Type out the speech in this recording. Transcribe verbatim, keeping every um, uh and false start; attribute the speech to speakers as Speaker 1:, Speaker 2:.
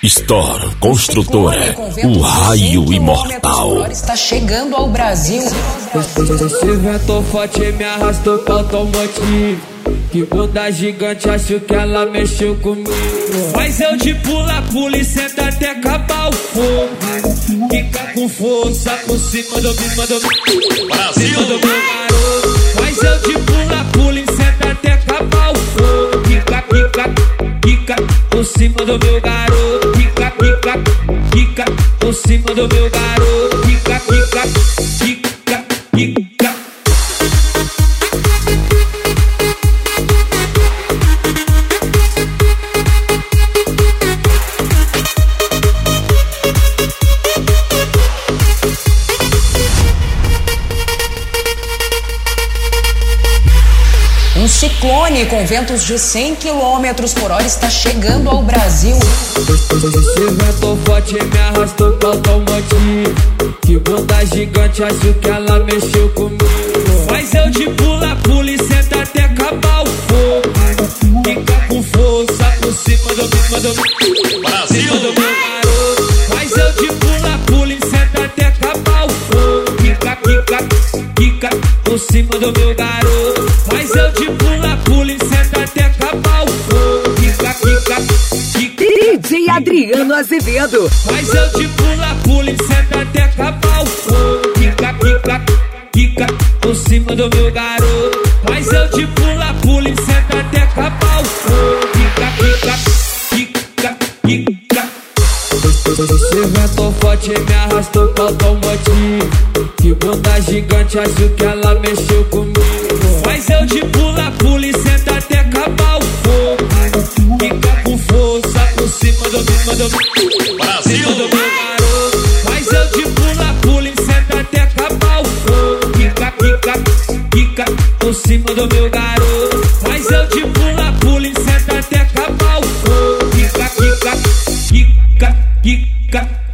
Speaker 1: Store Construtora, o raio imortal.
Speaker 2: Está chegando ao Brasil.
Speaker 3: Esse vento forte me arrastou pro automotivo. Que bunda gigante, acho que ela mexeu comigo. Mas eu de pula, pula e senta até acabar o fogo. Fica com força por cima do meu, do meu Brasil, do meu garoto. Mas eu de pula, pula e senta até acabar o fogo. Fica, fica, fica por cima do meu garoto. Fica, fica, fica por cima do meu garoto. Fica, fica, fica, fica.
Speaker 2: Um ciclone com ventos de cem quilômetros por hora está chegando ao Brasil.
Speaker 3: Esse vento forte me arrastou pro automotivo. Que bunda gigante, acho que ela mexeu comigo. Mas eu de pula, pula e senta até acabar o fogo. Fica com força por cima do meu, do meu Brasil, do meu garoto. Mas eu de pula, pula e senta até acabar o fogo. Fica, fica, fica por cima do meu garoto. Mas eu de pula, pula e senta até acabar o fogo. Fica, fica, fica.
Speaker 4: D J Adriano Azevedo.
Speaker 3: Mas eu de pula, pula e senta até acabar o fogo. Fica, fica, fica por cima do meu garoto. Mas eu de pula, pula e senta até acabar o fogo. Fica, fica, fica, fica. Esse vento forte me arrastou pro automotivo. Que bunda gigante, acho que ela mexeu comigo. Mas eu de pula, pula e senta até acabar o fogo. Fica com força por cima do meu, do meu Brasil, do meu garoto. Mas eu de pula, pula e senta até acabar o fogo. Fica, fica, fica por cima do meu garoto. Mas eu de pula, pula e senta até acabar o fogo. Fica, fica, fica, fica.